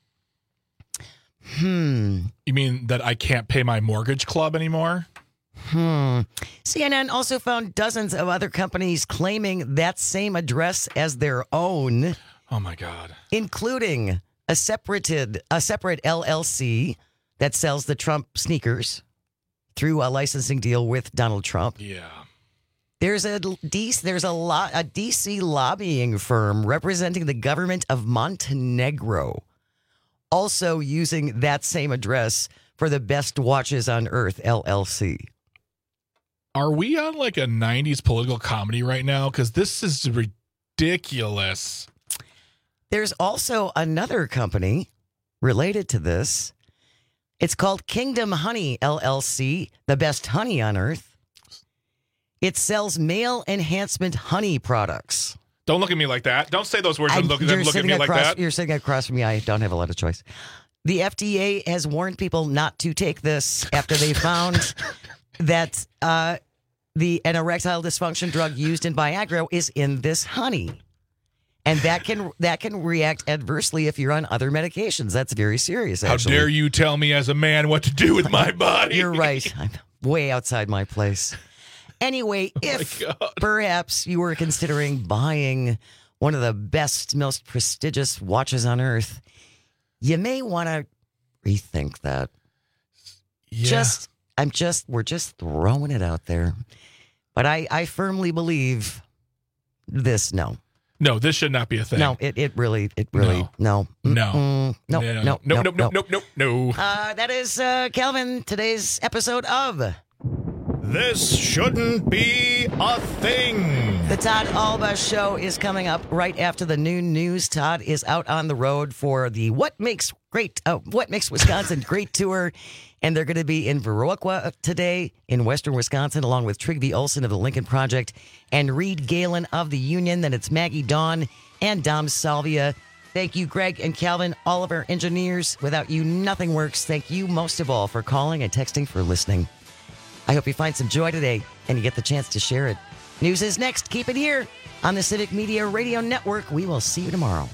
You mean that I can't pay my mortgage club anymore? CNN also found dozens of other companies claiming that same address as their own. Oh, my God. Including a separate LLC that sells the Trump sneakers through a licensing deal with Donald Trump. Yeah. There's a DC lobbying firm representing the government of Montenegro, also using that same address for the Best Watches on Earth, LLC. Are we on like a 90s political comedy right now? Because this is ridiculous. There's also another company related to this. It's called Kingdom Honey, LLC, the best honey on Earth. It sells male enhancement honey products. Don't look at me like that. Don't say those words and look at me like that. You're sitting across from me. I don't have a lot of choice. The FDA has warned people not to take this after they found that an erectile dysfunction drug used in Viagra is in this honey. And that can react adversely if you're on other medications. That's very serious, actually. How dare you tell me as a man what to do with my body? You're right. I'm way outside my place. Anyway, if perhaps you were considering buying one of the best, most prestigious watches on Earth, you may want to rethink that. Yeah. We're just throwing it out there. But I firmly believe this, no. No, this should not be a thing. No, it really, no. No. No. That is, Calvin, today's episode of This Shouldn't Be a Thing. The Todd Alba Show is coming up right after the noon news. Todd is out on the road for the What Makes Wisconsin Great Tour. And they're going to be in Viroqua today in western Wisconsin, along with Trygve Olsen of the Lincoln Project and Reed Galen of the Union. Then it's Maggie Dawn and Dom Salvia. Thank you, Greg and Calvin, all of our engineers. Without you, nothing works. Thank you most of all for calling and texting, for listening. I hope you find some joy today and you get the chance to share it. News is next. Keep it here on the Civic Media Radio Network. We will see you tomorrow.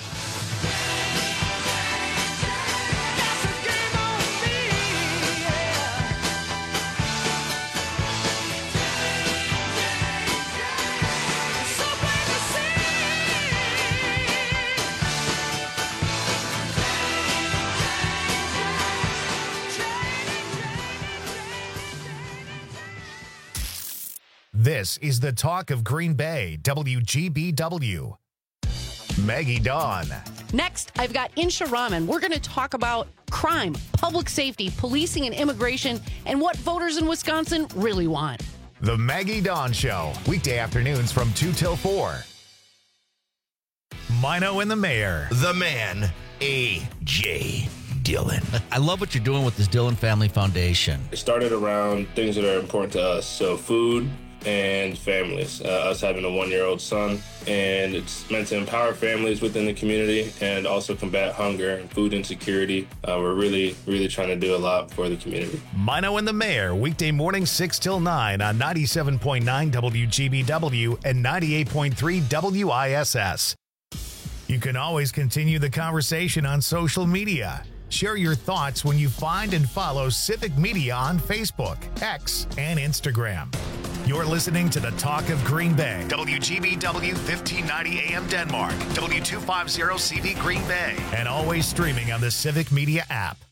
This is the talk of Green Bay, WGBW. Maggie Dawn. Next, I've got Insha Rahman. We're going to talk about crime, public safety, policing, and immigration, and what voters in Wisconsin really want. The Maggie Dawn Show, weekday afternoons from 2 till 4. Mino and the Mayor. The man, A.J. Dillon. I love what you're doing with this Dillon Family Foundation. It started around things that are important to us. So food and families. Us having a 1-year-old son, and it's meant to empower families within the community and also combat hunger and food insecurity. We're really trying to do a lot for the community. Mino and the Mayor, weekday morning 6 till 9 on 97.9 WGBW and 98.3 WISS. You can always continue the conversation on social media. Share your thoughts when you find and follow Civic Media on Facebook, X, and Instagram. You're listening to the Talk of Green Bay. WGBW 1590 AM Denmark, W250 CV Green Bay, and always streaming on the Civic Media app.